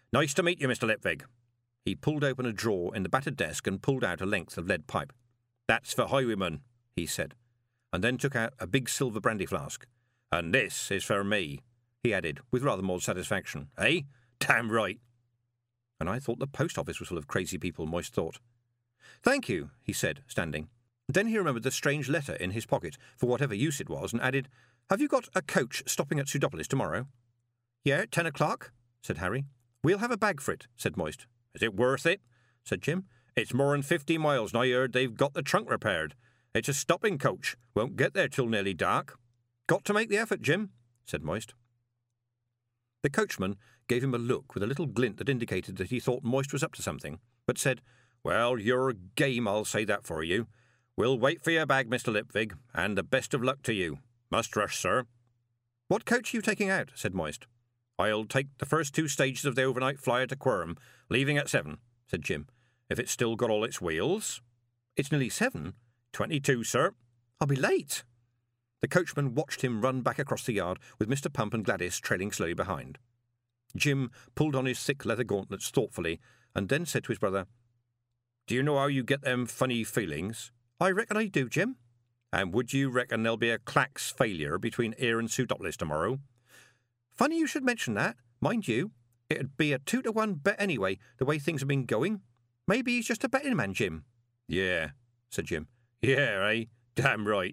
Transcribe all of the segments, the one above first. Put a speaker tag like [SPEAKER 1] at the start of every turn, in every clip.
[SPEAKER 1] Nice to meet you, Mr. Lipvig. He pulled open a drawer in the battered desk and pulled out a length of lead pipe. That's for highwaymen, he said, and then took out a big silver brandy flask. And this is for me, he added, with rather more satisfaction. Eh? Damn right. And I thought the post office was full of crazy people, Moist thought. Thank you, he said, standing. Then he remembered the strange letter in his pocket, for whatever use it was, and added, Have you got a coach stopping at Pseudopolis tomorrow? Yeah, at 10 o'clock, said Harry. We'll have a bag for it, said Moist. Is it worth it? Said Jim. It's more'n 50 miles, and I heard they've got the trunk repaired. It's a stopping coach. Won't get there till nearly dark. Got to make the effort, Jim, said Moist. The coachman gave him a look with a little glint that indicated that he thought Moist was up to something, but said, Well, you're game, I'll say that for you. We'll wait for your bag, Mr. Lipvig, and the best of luck to you. Must rush, sir. What coach are you taking out? Said Moist. I'll take the first 2 stages of the overnight flyer to Quirham, leaving at 7, said Jim. If it's still got all its wheels. It's nearly 7. 22, sir. I'll be late. The coachman watched him run back across the yard, with Mr. Pump and Gladys trailing slowly behind. Jim pulled on his thick leather gauntlets thoughtfully, and then said to his brother, Do you know how you get them funny feelings? I reckon I do, Jim. And would you reckon there'll be a Clacks failure between here and Pseudopolis tomorrow? Funny you should mention that. Mind you, it'd be a 2-to-1 bet anyway, the way things have been going. Maybe he's just a betting man, Jim. Yeah, said Jim. Yeah, eh? Damn right.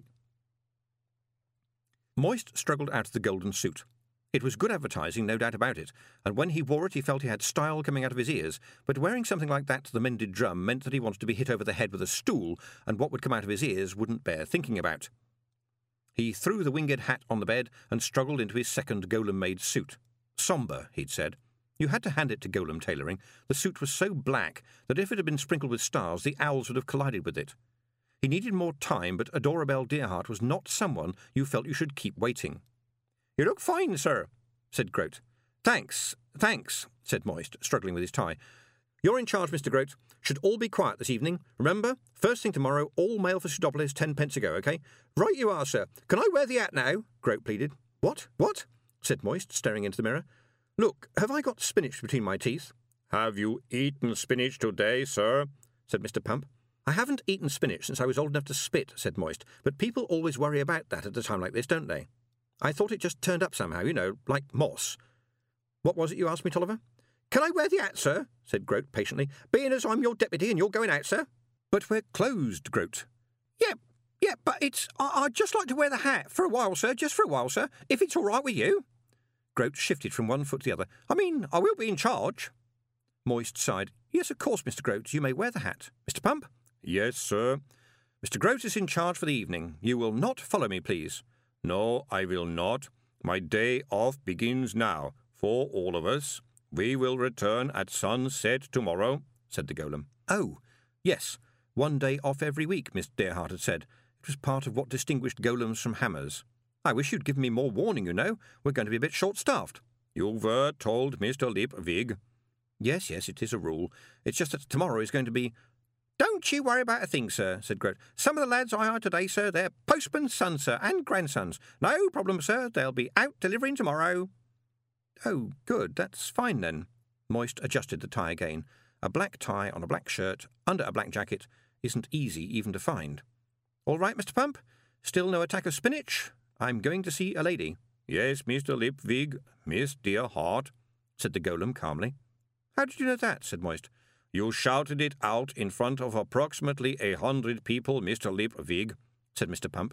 [SPEAKER 1] Moist struggled out of the golden suit. It was good advertising, no doubt about it, and when he wore it he felt he had style coming out of his ears, but wearing something like that to the mended drum meant that he wanted to be hit over the head with a stool, and what would come out of his ears wouldn't bear thinking about. He threw the winged hat on the bed and struggled into his second Golem-made suit. Sombre, he'd said. You had to hand it to Golem tailoring. The suit was so black that if it had been sprinkled with stars, the owls would have collided with it. He needed more time, but Adorabelle Dearheart was not someone you felt you should keep waiting. You look fine, sir, said Grote. Thanks, said Moist, struggling with his tie. You're in charge, Mr. Grote. Should all be quiet this evening. Remember, first thing tomorrow, all mail for Pseudopolis 10 pence a go, OK? Right you are, sir. Can I wear the hat now? Grote pleaded. What? Said Moist, staring into the mirror. Look, have I got spinach between my teeth? Have you eaten spinach today, sir? Said Mr. Pump. I haven't eaten spinach since I was old enough to spit, said Moist, but people always worry about that at a time like this, don't they? I thought it just turned up somehow, you know, like moss. What was it you asked me, Tolliver? Can I wear the hat, sir? Said Grote patiently, being as I'm your deputy and you're going out, sir. But we're closed, Grote. Yeah, but I'd just like to wear the hat for a while, sir, just for a while, sir, if it's all right with you. Grote shifted from one foot to the other. I mean, I will be in charge. Moist sighed. Yes, of course, Mr. Grote, you may wear the hat. Mr. Pump? Yes, sir. Mr. Grote is in charge for the evening. You will not follow me, please. No, I will not. My day off begins now, for all of us. We will return at sunset tomorrow, said the Golem. Oh, yes, 1 day off every week, Miss Dearheart had said. It was part of what distinguished Golems from hammers. I wish you'd given me more warning, you know. We're going to be a bit short-staffed. You were told, Mr. Lipvig. Yes, it is a rule. It's just that tomorrow is going to be... Don't you worry about a thing, sir, said Grote. Some of the lads I hired today, sir, they're postman's sons, sir, and grandsons. No problem, sir. They'll be out delivering tomorrow. Oh, good. That's fine, then. Moist adjusted the tie again. A black tie on a black shirt, under a black jacket, isn't easy even to find. All right, Mr. Pump? Still no attack of spinach? I'm going to see a lady. Yes, Mr. Lipvig, Miss Dearheart, said the Golem calmly. How did you know that? Said Moist. You shouted it out in front of approximately 100 people, Mr. Lipvig, said Mr. Pump.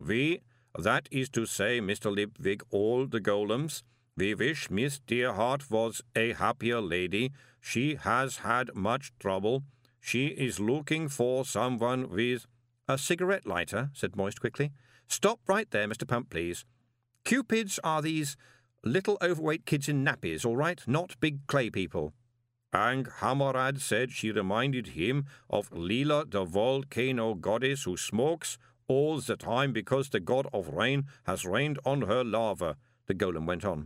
[SPEAKER 1] That is to say, Mr. Lipvig, all the Golems, we wish Miss Dearheart was a happier lady. She has had much trouble. She is looking for someone with... A cigarette lighter, said Moist quickly. Stop right there, Mr. Pump, please. Cupids are these little overweight kids in nappies, all right? Not big clay people. And Hammerad said she reminded him of Leela, the volcano goddess who smokes all the time because the god of rain has rained on her lava, the Golem went on.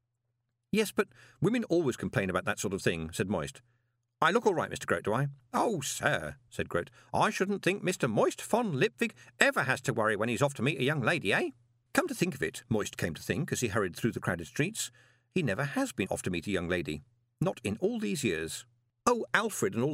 [SPEAKER 1] Yes, but women always complain about that sort of thing, said Moist. I look all right, Mr. Grote, do I? Oh, sir, said Grote, I shouldn't think Mr. Moist von Lipvig ever has to worry when he's off to meet a young lady, eh? Come to think of it, Moist came to think as he hurried through the crowded streets, he never has been off to meet a young lady. Not in all these years. Oh, Alfred and all